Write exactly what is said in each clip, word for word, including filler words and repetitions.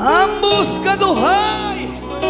A música do rei.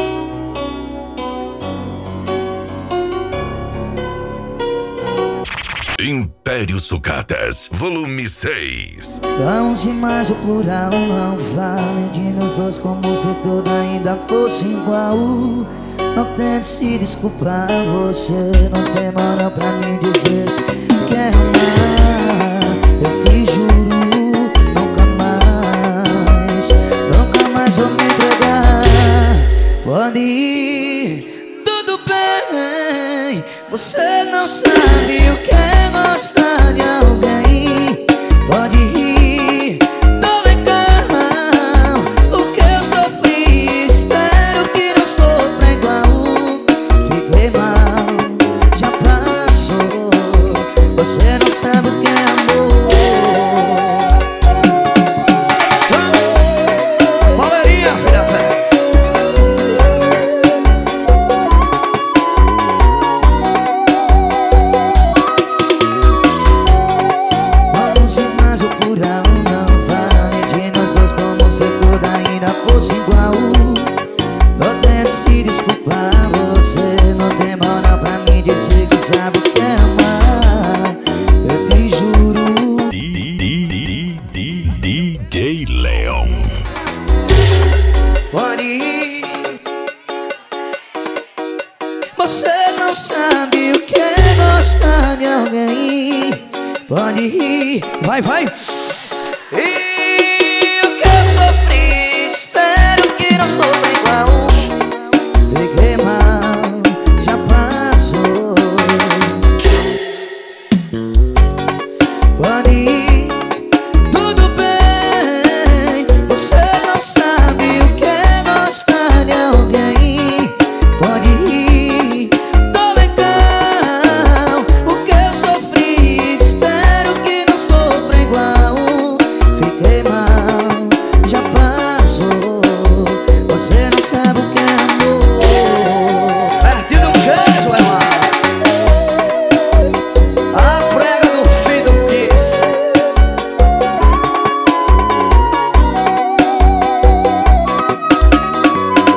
Império Sucatas, volume seis. Vamos mais o plural não vale de nós dois, como se tudo ainda fosse igual. Não tente se desculpar, você não tem moral pra me dizer que é amar. Eu te juro, nunca mais, nunca mais vou me entregar. Pode ir, tudo bem. Você não sabe o que é gostar de alguém. Pode ir, tô legal. O que eu sofri, espero que não sofra igual. Fiquei mal, já passou. Você não sabe o que é amor. Palmeirinha, filha velha. Fosse igual. Não tente se desculpar, você não tem moral pra me dizer que sabe o que é amar. Eu te juro. D J Leon. Pode ir. Você não sabe o que é gostar de alguém. Pode ir, vai, vai.